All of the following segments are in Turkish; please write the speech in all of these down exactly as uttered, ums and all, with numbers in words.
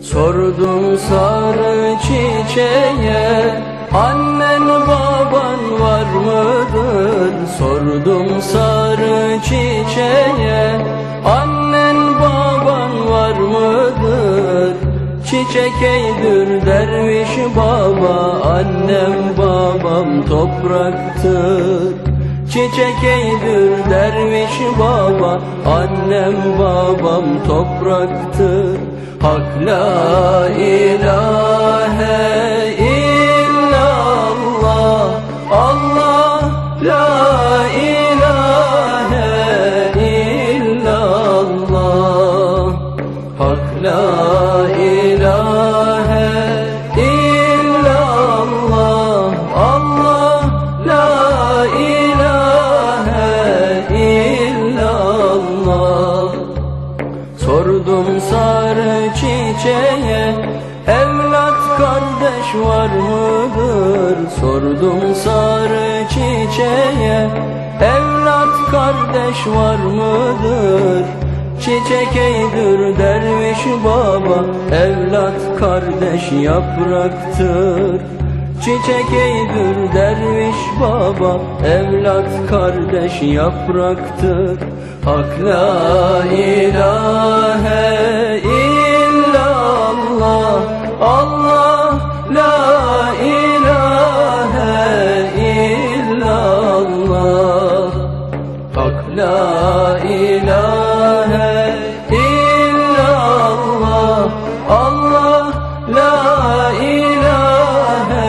Sordum sarı çiçeğe, annen baban var mıdır? Sordum sarı çiçeğe, annen baban var mıdır? Çiçek eydür derviş baba, annem babam topraktır. Çiçek eydür derviş baba, annem babam topraktır. Hak la ilahe illallah, Allah la ilahe illallah. Hak la ilahe illallah, Allah la ilahe illallah. Sordum sarı çiçeğe, evlat kardeş var mıdır? Sordum sarı çiçeğe, evlat kardeş var mıdır? Çiçek eydür derviş baba, evlat kardeş yapraktır. Çiçek eydür derviş baba, evlat kardeş yapraktır. Hak la ilahe illallah, Allah la ilahe illallah. Hak la ilahe illallah, Allah la ilahe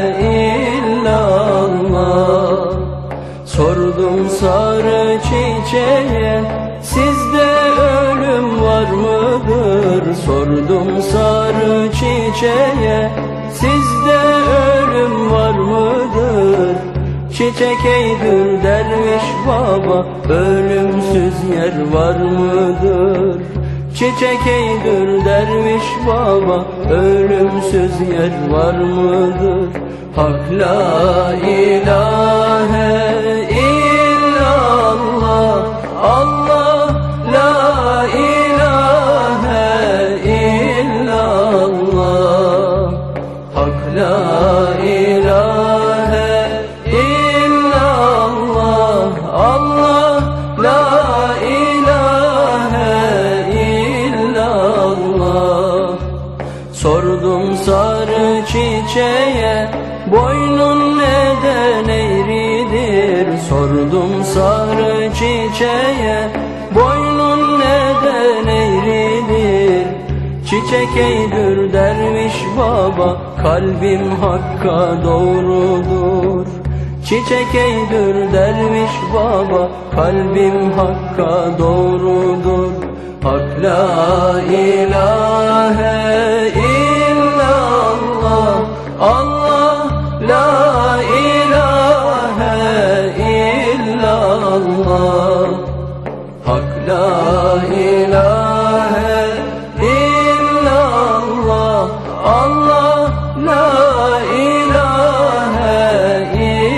illallah. Sordum sarı çiçeğe, sizde ölüm var mıdır? Sordum sarı çiçeğe, sizde ölüm var mıdır? Çiçek eydür derviş baba, ölümsüz yer var mıdır? Çiçek eydür derviş baba, ölümsüz yer var mıdır? Hak la ilahe illallah, Allah la ilahe illallah. Hak la ilahe illallah, Allah la ilahe illallah. Sordum sarı çiçeğe, boynun neden eğridir? Sordum sarı çiçeğe, boynun neden eğridir? Çiçek eydür derviş baba, kalbim hakka doğrudur. Çiçek eydür derviş baba, kalbim hakka doğrudur. Hak la ilahe illallah, Allah la ilahe illallah. Hak la ilahe illallah, Allah la ilahe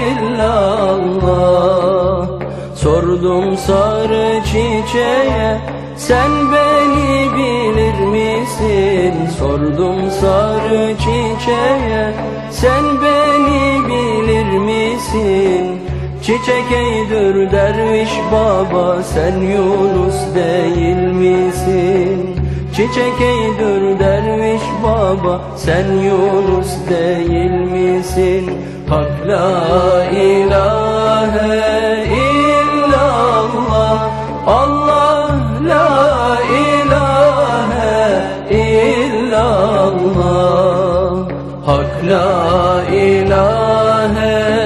illallah. Sordum sarı çiçeğe, sen beni bilir misin? Sordum sarı çiçeğe, sen beni bilir misin? Çiçek eydür derviş baba, sen Yunus değil misin? Çiçek eydür derviş baba, sen Yunus değil misin? Hak la ilahe illallah, Allah la ilahe illallah. Hak la ilahe